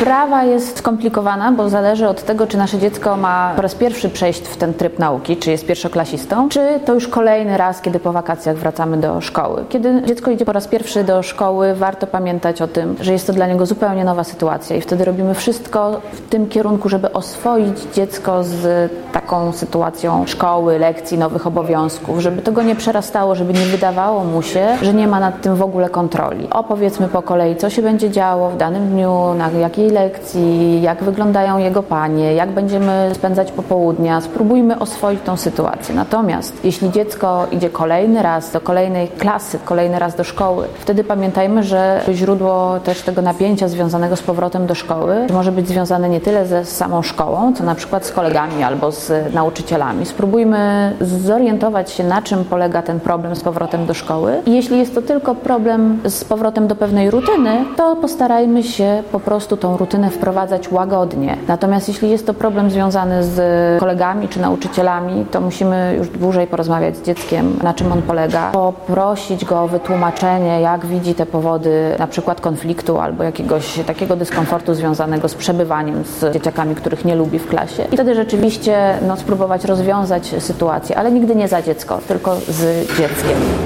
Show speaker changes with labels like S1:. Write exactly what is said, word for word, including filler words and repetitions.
S1: Sprawa jest skomplikowana, bo zależy od tego, czy nasze dziecko ma po raz pierwszy przejść w ten tryb nauki, czy jest pierwszoklasistą, czy to już kolejny raz, kiedy po wakacjach wracamy do szkoły. Kiedy dziecko idzie po raz pierwszy do szkoły, warto pamiętać o tym, że jest to dla niego zupełnie nowa sytuacja i wtedy robimy wszystko w tym kierunku, żeby oswoić dziecko z taką sytuacją szkoły, lekcji, nowych obowiązków, żeby to go nie przerastało, żeby nie wydawało mu się, że nie ma nad tym w ogóle kontroli. Opowiedzmy po kolei, co się będzie działo w danym dniu, na jakiej lekcji, jak wyglądają jego panie, jak będziemy spędzać popołudnia. Spróbujmy oswoić tą sytuację. Natomiast jeśli dziecko idzie kolejny raz do kolejnej klasy, kolejny raz do szkoły, wtedy pamiętajmy, że źródło też tego napięcia związanego z powrotem do szkoły może być związane nie tyle ze samą szkołą, co na przykład z kolegami albo z nauczycielami. Spróbujmy zorientować się, na czym polega ten problem z powrotem do szkoły. I jeśli jest to tylko problem z powrotem do pewnej rutyny, to postarajmy się po prostu tą rutynę wprowadzać łagodnie. Natomiast jeśli jest to problem związany z kolegami czy nauczycielami, to musimy już dłużej porozmawiać z dzieckiem, na czym on polega, poprosić go o wytłumaczenie, jak widzi te powody na przykład konfliktu albo jakiegoś takiego dyskomfortu związanego z przebywaniem z dzieciakami, których nie lubi w klasie. I wtedy rzeczywiście no, spróbować rozwiązać sytuację, ale nigdy nie za dziecko, tylko z dzieckiem.